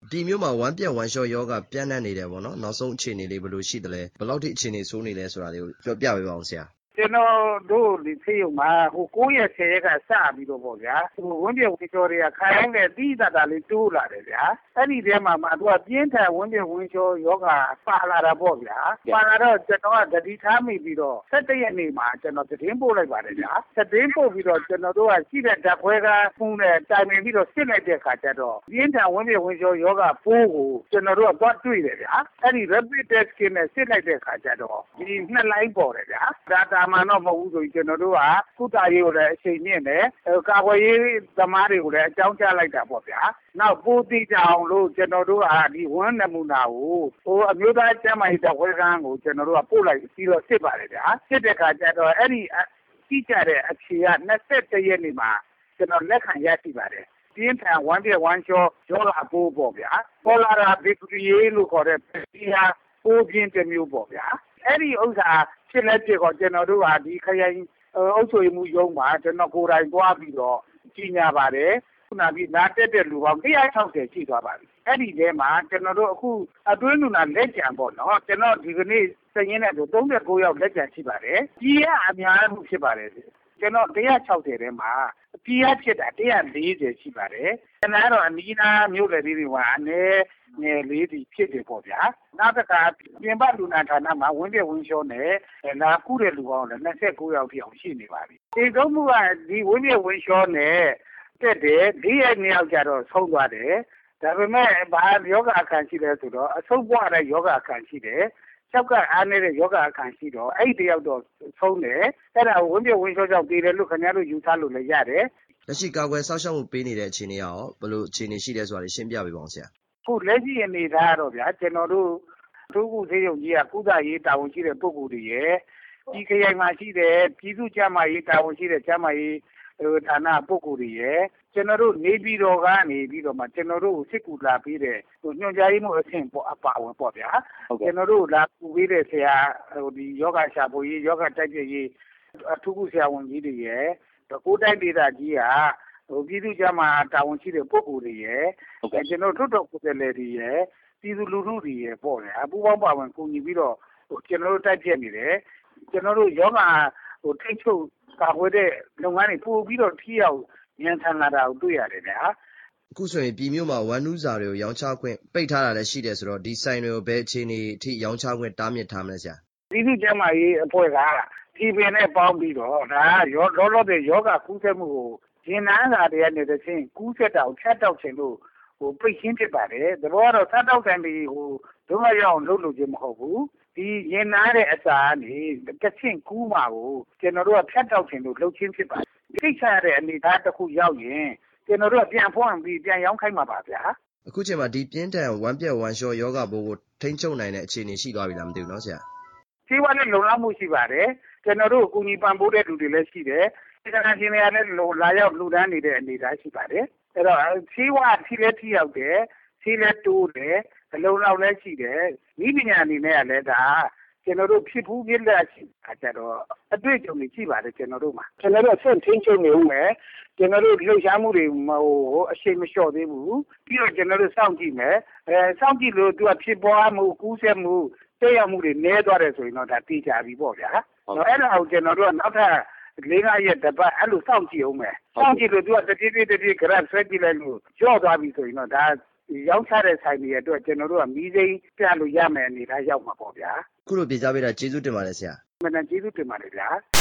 ဒီမျိုးမှာဝမ်းပြက်ဝမ်းလျှောယောဂပြန့်နှံ့နေတယ်ပေါ့နော်နောက်ဆုံးအခြေအနေလေးဘယ်လိုရှိတယ်လဲဘယ်လောက်ထိအခြေအနေဆိုးနေလဲဆိုတာလေးကိုပြောပြပေးပါအောင်ဆရာကျွန်တော်တို့ဒီဖေးုံမှာ9ရက်10ရက်ကစပြီးတော့ပေါ့ဗျာဝင်းပြဝင်းချောတွေကခိုင်းတဲ့တိတတာလေးတိုးလာတယ်ဗျာအဲ့ဒီထဲမှာသူကပြင်းထန်ဝင်းပြဝင်းချောယောဂပါလာတာပေါ့ဗျာပါလာတော့ကျွန်တော်ကတတိထားမိပြီးတော့17ရက်နေ့မှာကျွန်တော်သတင်းပို့လိုက်ပါတယ်ဗျာသတင်းပို့ပြီးတော့ကျွန်တော်တို့ကရှိတဲ့ဓာတ်ခွဲကဖုန်းနဲ့တိုင်ပင်ပြီးတော့စစ်လိုက်တဲ့ခါကျတော့ပြင်းထန်ဝင်းပြဝင်းချောယောဂပိုးကိုကျွန်တော်တို့ကသွားတွေ့တယ်ဗျာအဲ့ဒီ rapid test kit နဲ့စစ်လိုက်တဲ့ခါကျတော့ဒီနှစ်လိုင်းပေါ်တယ်ဗျာဒါမှန်တော့မဟုတ်ဘူးဆိုရင်ကျွန်တော်တို့ကကုသရေးကိုလည်းအချိန်မြင့်တယ်ကာကွယ်ရေးသမားတွေကိုလည်းအကြောင်းကြားလိုက်တာပေါ့ဗျာနောက်ပိုးတိကြအောင်လို့ကျွန်တော်တို့ကဒီဝမ်းနမူနာကိုအမျိုးသားကျန်းမာရေးတပ်ဖွဲ့ကန်းကိုကျွန်တော်တို့ကပို့လိုက်ပြီးတော့စစ်ပါတယ်ဗျာစစ်တဲ့ခါကျတော့အဲ့ဒီတိကျတဲ့အခြေက21ရက်နေ့မှာကျွန်တော်လက်ခံရရှိပါတယ်ပြင်းထန်ဝမ်းပြက်ဝမ်းချောယောဂပိုးပေါ့ဗျာပေါ်လာတာဘီကူရီလို့ခေါ်တဲ့ဒီဟာပိုးပြင်းတစ်မျိုးပေါ့ဗျာအဲ့ဒီဥစ္စာဖြစ်လက်ဖြစ်တော့ကျွန်တော်တို့ကဒီခရိုင်အုပ်ချုပ်မှုရုံးမှာကျွန်တော်ကိုယ်တိုင်သွားပြီးတော့ကြီးညာပါတယ်ခုနကနားတက်တဲ့လူပေါင်း160ရှိသွားပါပြီအဲ့ဒီထဲမှာကျွန်တော်တို့အခုအတွင်းလူနာလက်ကျန်ပေါ့နော်ကျွန်တော်ဒီကနေ့စည်ရင်းနဲ့ဆို39ယောက်လက်ကျန်ရှိပါတယ်ကြီးကအများမှုဖြစ်ပါတယ်ကျွန်တော်160ထဲမှာကြီးရဖြစ်တာ140ရှိပါတယ်ကျွန်တော်ကတော့အနီးနားမြို့နယ်လေးတွေမှာအနေငယ်လေးတွေဖြစ်တယ်ပေါ့ဗျာနောက်တစ်ခါပြင်ပလူနာဌာနမှာဝင်းပြဝင်းချောနဲ့လာကုတဲ့လူပေါင်းလည်း29ယောက်ထိအောင်ရှိနေပါပြီဒီကုန်းမှုကဒီဝင်းပြဝင်းချောနဲ့တက်တယ်4ရက်2ယောက်ကြတော့ဆုံးသွားတယ်ဒါပေမဲ့ဘာယောဂအခါရှိလဲဆိုတော့အဆုံးပွားတဲ့ယောဂအခါရှိတယ်ကျောက်ကအားနေတဲ့ယောဂအခါရှိတော့အဲ့ဒီတယောက်တော့ဆုံးတယ်အဲ့ဒါဝင်းပြဝင်းချောကြောင့်တည်တယ်လို့ခင်ဗျားတို့ယူဆလို့လည်းရတယ်လက်ရှိကာကွယ်စောင့်ရှောက်မှုပေးနေတဲ့အခြေအနေရောဘယ်လိုအခြေအနေရှိလဲဆိုတာရှင်းပြပေးပါအောင်ဆရာခုလက်ရှိအနေထားတော့ဗျာကျွန်တော်တို့သူ့ခုသေးရုံကြီးကကုသရေးတာဝန်ရှိတဲ့ပုဂ္ဂိုလ်တွေရဲ့ဒီခရိုင်မှာရှိတဲ့ပြည်သူ့ကျန်းမာရေးတာဝန်ရှိတဲ့ကျန်းမာရေးဌာနပုဂ္ဂိုလ်တွေရဲ့ကျွန်တော်တို့နေပြည်တော်ကနေပြီးတော့မှကျွန်တော်တို့ကိုစစ်ကူလာပေးတဲ့ညွှန်ကြားရေးမှူးအဆင့်ပေါ့အပါဝင်ပေါ့ဗျာကျွန်တော်တို့လာကူပေးတဲ့ဆရာဒီယောဂရှာဖွေရေးယောဂတိုက်ပြရေးအထူးကုဆရာဝန်ကြီးတွေရဲ့ကိုယ်တိုက်ဒေသကြီးကပြည်သူ့ကျန်းမာတာဝန်ရှိတဲ့ပုဂ္ဂိုလ်တွေရဲ့ကျွန်တော်တို့ကိုယ်စားလှယ်တွေရဲ့ပြည်သူလူထုတွေရဲ့ပေါ့လေအပူပေါင်းပါဝင်ကူညီပြီးတော့ကျွန်တော်တို့တိုက်ပြနေတယ်ကျွန်တော်တို့ယောဂထိတ်ချုပ်ကာကွယ်တဲ့လုပ်ငန်းတွေပို့ပြီးတော့ထိရောက်ညံဆန်လာတာကိုတွေ့ရတယ်ဗျာအခုဆိုရင်ပြည်မြို့မှာဝမ်နူးစာတွေကိုရောင်းချခွင့်ပိတ်ထားတာလည်းရှိတယ်ဆိုတော့ဒီဆိုင်တွေကိုဘယ်အခြေအနေအထိရောင်းချခွင့်တားမြစ်ထားမလဲဆရာပြည်သူ့ကျန်းမာရေးအဖွဲ့ကပြည်ပင်နဲ့ပေါင်းပြီးတော့ဒါလောလောဆယ်ယောဂကူးစက်မှုကိုရင်နန်းစာတွေကနေတစ်ချင်းကူးစက်တာကိုဖြတ်တောက်ခြင်းလို့ပိတ်ရှင်းဖြစ်ပါတယ်။ဒါတော့ဖြတ်တောက်တယ်ဒုက္ခရောက်လုပ်လို့ခြင်းမဟုတ်ဘူး။ဒီရင်နာတဲ့အစာကနေတစ်ချင်းကူးမှာကိုကျွန်တော်တို့ကဖြတ်တောက်ခြင်းလို့လုပ်ခြင်းဖြစ်ပါတယ်။ဒီကိစ္စရဲ့အနေအထားတစ်ခုရောက်ရင်ကျွန်တော်တို့ကပြန်ဖွင့်ပြီးပြန်ရောင်းခိုင်းမှာပါဗျာ။အခုချိန်မှာဒီပြင်းထန်ဝမ်းပြက်ဝမ်းလျှောယောဂပိုးကိုထိန်းချုပ်နိုင်တဲ့အခြေအနေရှိသွားပြီလားမသိဘူးနော်ဆရာ။ခြေဝါးနဲ့လုံလောက်မှုရှိပါတယ်။ကျွန်တော်တို့အကူအညီပံ့ပိုးတဲ့လူတွေလည်းရှိတယ်။ဒီကနေ့ရှင်များလည်းလာရောက်လူတန်းနေတဲ့အနေအထားရှိပါတယ်။အဲ့တော့ခြေဝါးထိလည်းထိရောက်တယ်။ခြေလည်းတိုးတယ်။အလုံးလောက်လည်းရှိတယ်။ဤပညာအနေနဲ့လည်းဒါကျွန်တော်တို့ဖြစ်ဖူးပြလက်ရှိကြတော့အတွေ့အကြုံတွေရှိပါတယ်ကျွန်တော်တို့မှာကျွန်တော်တို့ဆက်ထင်းချုပ်နေဦးမယ်ကျွန်တော်တို့လှုပ်ရှားမှုတွေအရှိန်မလျှော့သေးဘူးပြီးတော့ကျွန်တော်တို့စောင့်ကြည့်မယ်စောင့်ကြည့်လို့သူကဖြစ်ပွားမှုကူးစက်မှုတက်ရောက်မှုတွေနည်းသွားတယ်ဆိုရင်တော့ဒါသိကြပြီပေါ့ဗျာအဲ့ဒါကိုကျွန်တော်တို့ကနောက်ထပ်4-5ရက်တပတ်အဲ့လိုစောင့်ကြည့်အောင်မယ်စောင့်ကြည့်လို့သူကတတိ graph ဆွဲကြည့်လိုက်လို့ကျော့သွားပြီဆိုရင်တော့ဒါရောက်ချတဲ့ဆိုင်တွေအတွက်ကျွန်တော်တို့ကမီးစိမ်းပြလို့ရမယ်အနေနဲ့ရောက်မှာပေါ့ဗျာခုလိုပြကြပေးတာကျေးဇူးတင်ပါတယ်ဆရာမှန်တယ်ကျေးဇူးတင်ပါတယ်ဗျာ